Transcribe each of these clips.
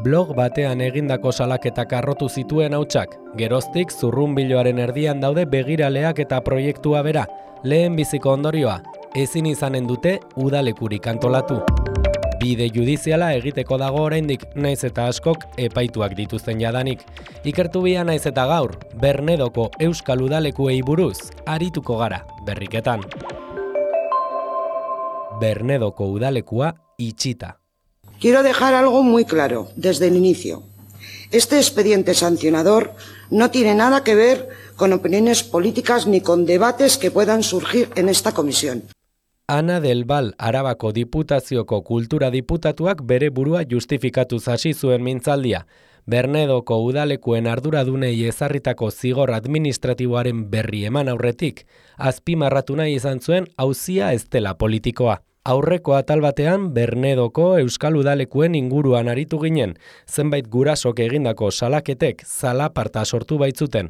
Blog batean egindako salaketak arrotu zituen hautsak. Geroztik zurrunbiloaren erdian daude begiraleak eta proiektua bera. Lehen biziko ondorioa, ezin izanen dute udalekurik antolatu. Bide judiziala egiteko dago oraindik, naiz eta askok epaituak dituzten jadanik. Ikertu bia naiz eta gaur, Bernedoko euskal udalekuei buruz, arituko gara, berriketan. Bernedoko udalekua itxita. Quiero dejar algo muy claro desde el inicio. Este expediente sancionador no tiene nada que ver con opiniones políticas ni con debates que puedan surgir en esta comisión. Ana del Val Arabako Diputazioko Kultura Diputatuak bere burua justifikatuz hasi zuen mintzaldia. Bernedoko udalekuen arduradunei ezarritako zigor administratiboaren berri eman aurretik, azpimarratu nahi izan zuen auzia ez dela politikoa. Aurreko atal batean Bernedoko euskal udalekuen inguruan aritu ginen, zenbait gurasok egindako salaketek zalaparta sortu baitzuten.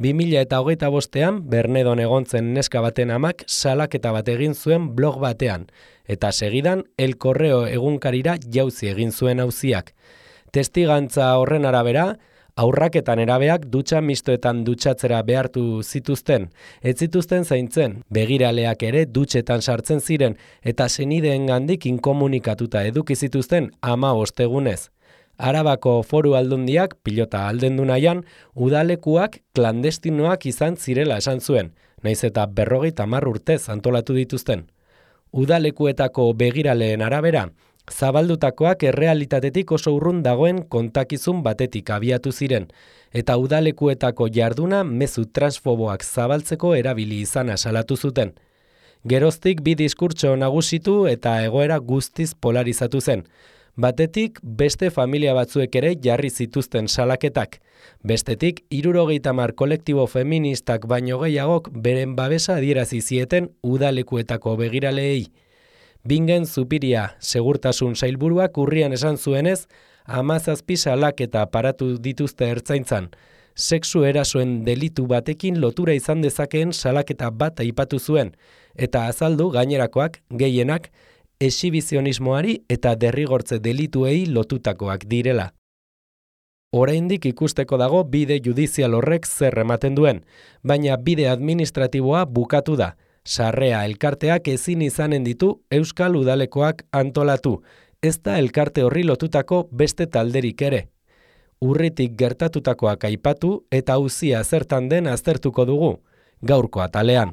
2025ean Bernedon egontzen neska baten amak salaketa bat egin zuen blog batean, eta segidan El Correo egunkarira jauzi egin zuen auziak. Testigantza horren arabera, aurraketan erabeak dutxa mistoetan dutxatzera behartu zituzten, ez zituzten zaintzen, begiraleak ere dutxetan sartzen ziren eta senideengandik inkomunikatuta eduki zituzten 15 egunez. Arabako Foru Aldundiak pilota aldendu nahian, udalekuak klandestinoak izan zirela esan zuen, naiz eta 50 urtez antolatu dituzten. Udalekuetako begiraleen arabera, zabaldutakoak errealitatetik oso urrun dagoen kontakizun batetik abiatu ziren, eta udalekuetako jarduna mezu transfoboak zabaltzeko erabili izana salatu zuten. Geroztik bi diskurtso nagusitu eta egoera guztiz polarizatu zen. Batetik beste familia batzuek ere jarri zituzten salaketak. Bestetik 70 kolektibo feministak baino gehiagok beren babesa adierazi zieten udalekuetako begiraleei. Bingen Zupiria segurtasun sailburuak urrian esan zuenez, 17 salaketa paratu dituzte ertzaintzan. Sexu erasoen delitu batekin lotura izan dezakeen salaketa bat aipatu zuen, eta azaldu gainerakoak, gehienak, exhibizionismoari eta derrigortze delituei lotutakoak direla. Oraindik ikusteko dago bide judizial horrek zer ematen duen, baina bide administratiboa bukatu da. Sarrea elkarteak ezin izanen ditu euskal udalekoak antolatu, ez da elkarte horri lotutako beste talderik ere. Urritik gertatutakoak aipatu eta auzia zertan den aztertuko dugu, gaurko atalean.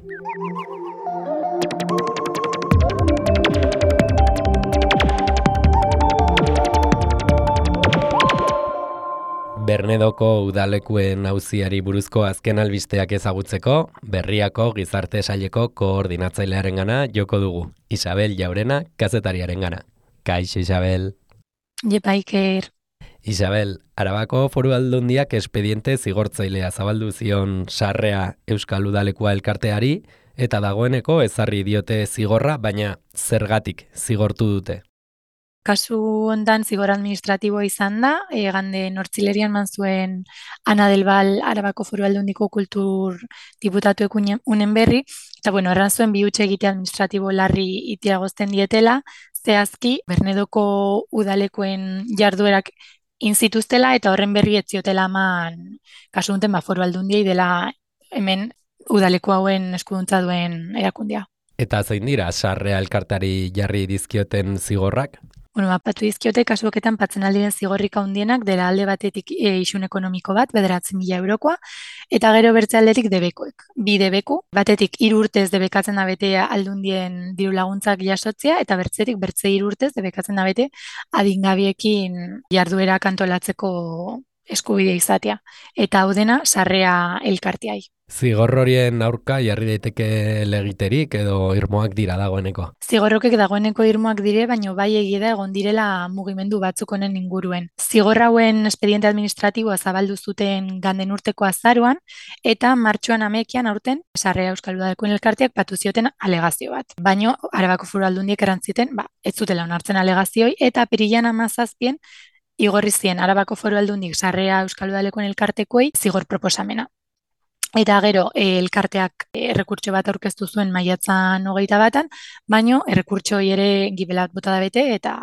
Bernedoko udalekuen auziari buruzko azken albisteak ezagutzeko, Berriako Gizarte Saileko koordinatzailearengana joko dugu. Isabel Jaurena, kazetariarengana. Kaixo, Isabel. Jepa, Iker. Isabel, Arabako Foru Aldundiak espediente zigortzailea zabaldu zion sarrea euskal udalekua elkarteari, eta dagoeneko ezarri diote zigorra, baina zergatik zigortu dute. Kasu hontan zigor administratiboa izan da, gande nortzilerian man zuen Ana del Val Arabako Foru Aldundiko kultur diputatuek unen berri, eta erran zuen bi hutsa egite administratibo larri itiagozten dietela, zehazki Bernedoko udalekoen jarduerak inzituztela eta horren berri ez ziotela eman kasu honten Foru Aldundiei dela hemen udaleku hauen eskuduntza duen erakundia. Eta zein dira sarrea elkartari jarri dizkioten zigorrak? Batu dizkiote kasuoketan patzen aldiren zigorrik handienak dela alde batetik isun ekonomiko bat, 9.000 eurokoa, eta gero bertze aldetik debekoek. Bi debeku, batetik 3 urtez debekatzen da bete aldundien diru laguntzak jasotzea, eta bertzetik 3 urtez debekatzen da bete adingabiekin jarduerak antolatzeko eskubide izatea. Eta hau dena sarrea elkarteai. Zigor horien aurka jarri daiteke legiterik edo irmoak dira dagoeneko? Zigorrokek dagoeneko irmoak dire, baina bai egia da egon direla mugimendu batzuk honen inguruen. Zigor hauen espediente administratiboa zabaldu zuten ganden urteko azaruan, eta martxoan 11ean aurten sarrea euskal udalekoen elkarteak batu zioten alegazio bat. Baina Arabako Foru Aldundiek erantziten, ez zutela onartzen alegazioi, eta apirilean 17 igorri zien Arabako Foru Aldundik sarrea euskal udalekoen elkartekoei zigor proposamena. Eta gero, elkarteak errekurtso bat aurkeztu zuen maiatzan 21, baino errekurtso ere gibelat bota da bete eta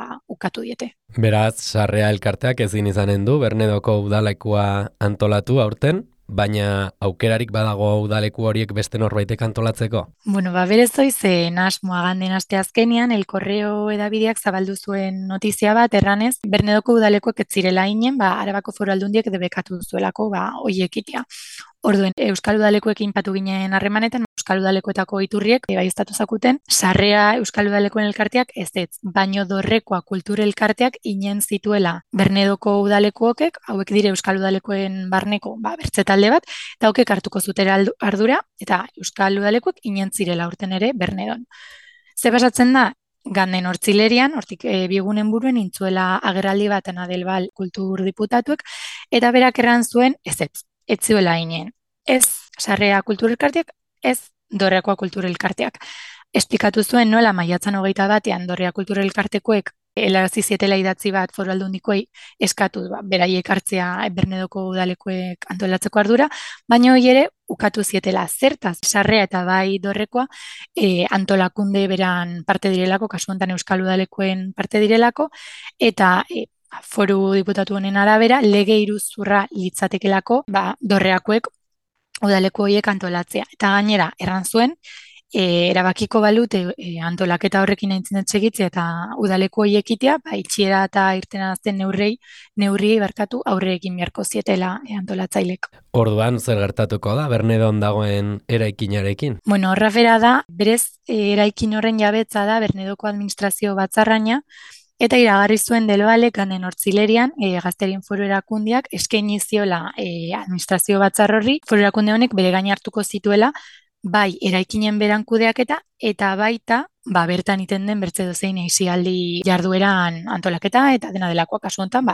ukatu diete. Beraz, Sarrea elkarteak ezin izanen du Bernedoko udalekua antolatu aurten, baina aukerarik badago udaleku horiek beste norbaitek antolatzeko? Bueno, berezoiz, asmoa ganden aste azkenean, El Correo edabideak zabaldu zuen notizia bat, erranez, Bernedoko udalekuek ez zirela inen, Arabako Foru Aldundiek debekatu zuelako, hoiekitea. Orduen, Euskal Udalekuekin patu ginen harremanetan, Euskal Udalekuetako iturriek baieztatu zakuten, Sarrea Euskal Udalekoen elkarteak ez, baino Dorrekoa kultur elkarteak inen zituela Bernedoko udalekuokek, hauek dire Euskal Udalekoen barneko bertze talde bat, eta hauek hartuko zutera ardura, eta Euskal Udalekuek inen zirela urten ere Bernedon. Ze pasatzen da? Ganden hortzilerian, hortik bigunen buruen intzuela agerraldi bat Adelbal kultur diputatuek, eta berak erran zuen ez zuela inen. Ez Sarrea kultur elkarteak, ez Dorrekoa kultur elkarteak. Esplikatu zuen nola maiatzan 21 Dorrea kultur elkartekoek helarazi zietela idatzi bat Foru Aldundikoei eskatu beraiek hartzea Bernedoko udalekuek antolatzeko ardura, baina hori ere ukatu zietela zertaz Sarrea eta bai Dorrekoa antolakunde beran parte direlako, kasu honetan Euskal Udalekoen parte direlako, eta Foru diputatu honen arabera, lege iruzurra litzatekelako, Dorreakoek udaleku horiek antolatzea. Eta gainera, erran zuen, erabakiko balute antolaketa horrekin aintzin etxegitzea eta udaleku horiek itea, itxiera eta irtena azten neurriei aurre egin beharko zietela antolatzailek. Orduan, zer gertatuko da, Bernedon dagoen eraikinarekin? Bueno, horra bera da, berez eraikin horren jabetza da, Bernedoko administrazio batzarraina, eta iragarri zuen Delbalek ganden hortzilerian Gazterien Foru Erakundiak eskaini ziola administrazio batzar horri, Foru Erakunde honek bere gain hartuko zituela, bai eraikinen beran kudeaketa eta baita bertan iten den bertze dozein aisialdi jardueran antolaketa eta dena delakoa kasu honetan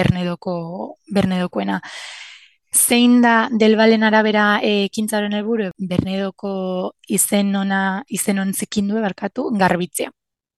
Bernedokoena. Zein da Delbalen arabera ekintzaren helburu Bernedoko izen on zikindu garbitzea.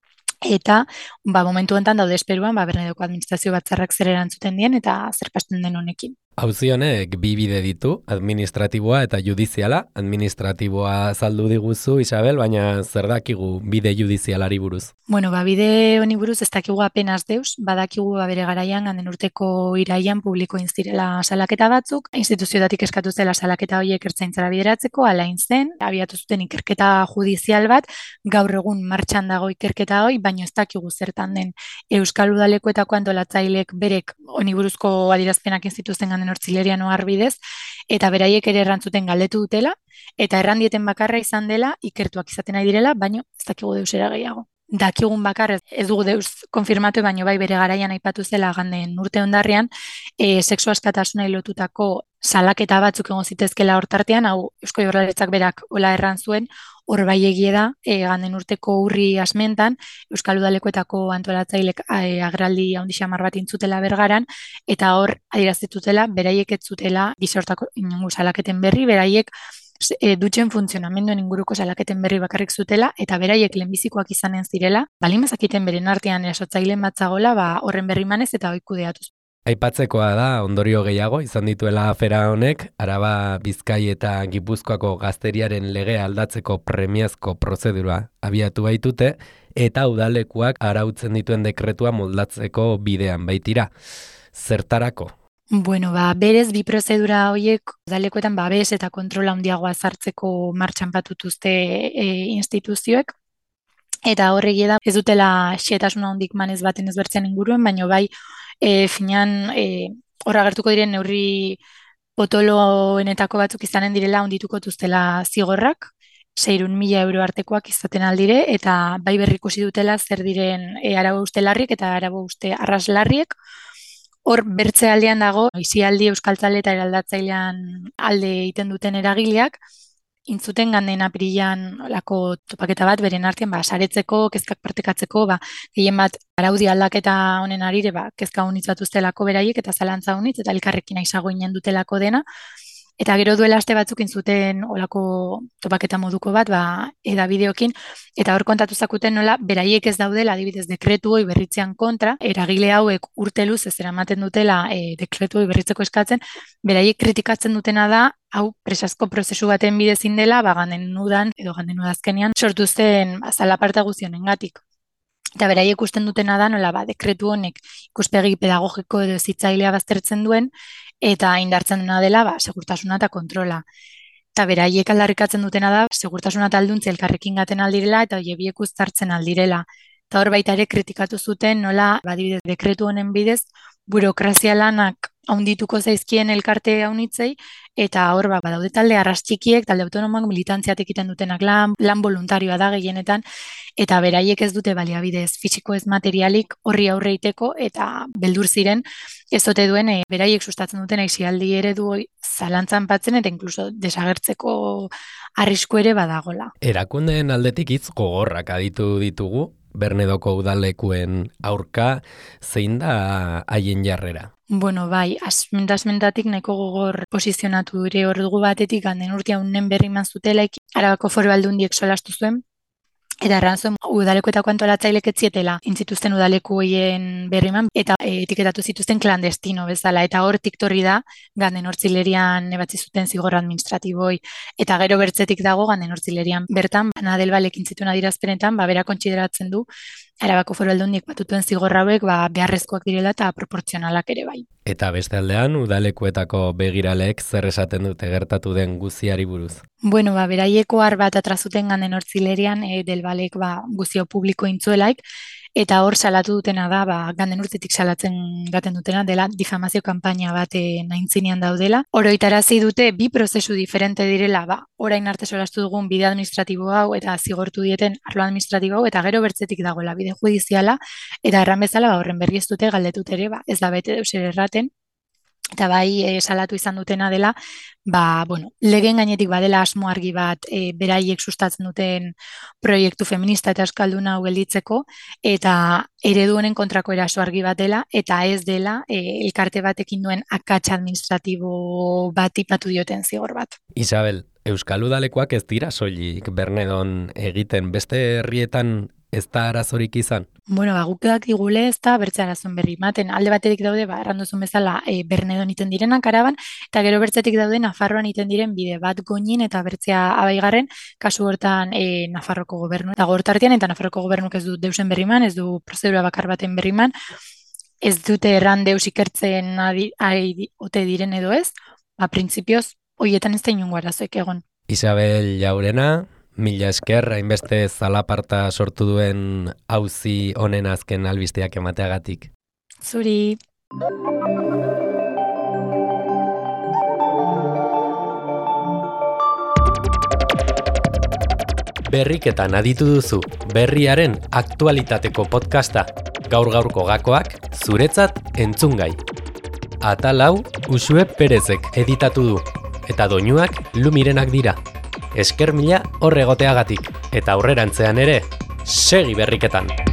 Eta momentu honetan daude esperuan Bernedoko administrazio batzarrak zer erantzuten dien eta zer pasten den honekin. Auzi honek bi bide ditu, administratiboa eta judiziala. Administratiboa azaldu diguzu, Isabel, baina zer dakigu bide judizialari buruz? Bueno, bide honi buruz ez dakigu apenas deus, badakigu bere garaian ganden urteko iraian publiko inzirela salaketa batzuk, instituzioetatik eskatu zela salaketa horiek ertzaintzara bideratzeko, alain zen, abiatu zuten ikerketa judizial bat, gaur egun martxan dago ikerketa hori, baina ez dakigu zertan den Euskal Udalekuetako antolatzailek berek honi buruzko adierazpenak instituzten ganden hortzilerian oharbidez, eta beraiek ere errantzuten galdetu dutela, eta errandieten bakarra izan dela, ikertuak izaten nahi direla, baina ez dakigu deusera gehiago. Dakigun bakar, ez dugu deus konfirmatu, baino bai bere garaian aipatu zela ganden urte ondarrean, sexu askatasunai lotutako salaketa batzuk egon zitezkela hortartean, hau Eusko Jaurlaritzak berak hola erran zuen, hor bai egie da, ganden urteko urri asmentan, Euskal Udalekuetako antolatzailek agerraldi handi xamar bat intzutela Bergaran, eta hor adieraztetutela, beraiek ez zutela gizortako inongo salaketen berri, beraiek dutxen funtzionamenduen inguruko salaketen berri bakarrik zutela, eta beraiek lehenbizikoak izanen zirela, balin bazakiten beren artean erasotzaileen batzagola, horren berri manez eta hoi kudeatuz. Aipatzekoa da, ondorio gehiago izan dituela afera honek, Araba, Bizkai eta Gipuzkoako gazteriaren legea aldatzeko premiazko prozedura abiatu baitute, eta udalekuak arautzen dituen dekretua moldatzeko bidean baitira. Zertarako? Bueno, berez bi prozedura horiek udalekuetan babes eta kontrola handiagoa sartzeko martxan patutuzte instituzioek, eta horregia da ez dutela xetasuna handik manez baten ezbertzen inguruen, baino bai finean hor agertuko diren neurri potoloenetako batzuk izanen direla ondituko tuztela zigorrak, 600.000 euro artekoak izaten aldire, eta bai berrikusi dutela zer diren arabo uste larriek eta arabo uste arraslarriek. Hor bertze aldean dago, aisialdi euskaltzale eta eraldatzailean alde egiten duten eragileak, intzuten ganden apirilan olako topaketa bat beren artean saretzeko, kezkak partekatzeko, gehien bat araudi aldaketa honen arire, kezka honitz batuztelako beraiek eta zalantza honitz, eta elkarrekin aizago inen dutelako dena. Eta gero duela aste batzuk intzuten olako topaketa moduko bat, edabideokin, eta hor kontatu zakuten nola, beraiek ez daudela, adibidez, dekretu hoi berritzean kontra, eragile hauek urte luz ez eramaten dutela dekretu hoi berritzeko eskatzen, beraiek kritikatzen dutena da, hau presazko prozesu baten bidezin dela, ganden nudan, edo ganden nudazkenean, sortu zen zalaparta guztionengatik. Eta beraiek ikusten dutena da nola dekretu honek ikuspegi pedagogiko edo hezitzailea baztertzen duen eta indartzen duena dela segurtasuna eta kontrola. Eta beraiek aldarrikatzen dutena da segurtasuna eta alduntzi elkarrekin gaten aldirela eta hoe biek uztartzen aldirela. Eta hor baita ere kritikatu zuten nola adibidez dekretu honen bidez burokrazia lanak haundituko zaizkien elkarte haunitzei, eta hor badaude talde arras txikiek, talde autonomoak militantziat egiten dutenak lan voluntarioa da gehienetan, eta beraiek ez dute baliabidez fisiko ez materialik horri aurreiteko, eta beldur ziren ez ote duen beraiek sustatzen duten aisialdi eredu zalantzan patzen, eta inkluso desagertzeko arrisku ere badagola. Erakundeen aldetik hitz gogorrak aditu ditugu, Bernedoko udalekuen aurka, zein da haien jarrera? Bueno, bai, asmentatik nahiko gogor posizionatu ere hor dugu batetik ganden urtea unen berri eman zutelaik, Arabako Foru Aldundiek solastu zuen, eta errantzuen udalekuetako antolatzailek ez zietela intzituzten udalekueien berri eman, eta etiketatu zituzten klandestino bezala, eta hor tiktorri da ganden hortzilerian ebatzi zuten zigor administratiboi, eta gero bertzetik dago ganden hortzilerian bertan, Nadelbalek intzituen adirazpenetan, bera kontsideratzen du, Arabako Foru Aldundiek batutuen zigor hauek beharrezkoak direla eta proportzionalak ere bai. Eta beste aldean, udalekuetako begiralek zer esaten dute gertatu den guziari buruz? Bueno, beraieko har bat atrazuten ganden hortzilerian, Delbalek guzio publiko intzuelaik, eta hor salatu dutena da, ganden urtetik salatzen gaten dutena, dela difamazio kanpaina bat naintzinean daudela. Oroitarazi dute bi prozesu diferente direla, orain arte solastu dugun bide administratibo hau eta zigortu dieten arlo administratibo hau, eta gero bertzetik dagoela bide judiziala, eta erran bezala horren berri ez dute galdetut ere, ez da bete deus ere erraten, eta bai salatu izan dutena dela, legen gainetik badela asmo argi bat beraiek sustatzen duten proiektu feminista eta euskalduna hau gelditzeko, eta eredu honen kontrako eraso argi bat dela, eta ez dela elkarte batekin duen akats administratibo bat ipatu dioten zigor bat. Isabel, Euskal Udalekoak ez dira soilik Bernedon egiten, beste herrietan ez da arazorik izan? Bueno, guk dakigule ez da bertze arazoen berri ematen. Alde batetik daude, erranduzun bezala Bernedon iten direnak Araban, eta gero bertzetik daude Nafarroan iten diren bide bat Goñin eta bertzea Abaigarren, kasu hortan Nafarroko gobernu. Eta gortartean eta Nafarroko gobernuk ez du deusen berri eman, ez du prozedura bakar baten berri eman, ez dute erran deus ikertzen ote diren edo ez, printzipioz, hoietan ez da inungo arazoek egon. Isabel Jaurena, mila esker, hainbeste zalaparta sortu duen auzi honen azken albisteak emateagatik. Zuri. Berriketan aditu duzu, berriaren aktualitateko podcasta. Gaur-gaurko gakoak zuretzat entzungai. Atal hau Uxue Perezek editatu du, eta doinuak Lumirenak dira. Esker mila horregoteagatik, eta aurrerantzean ere, segi berriketan!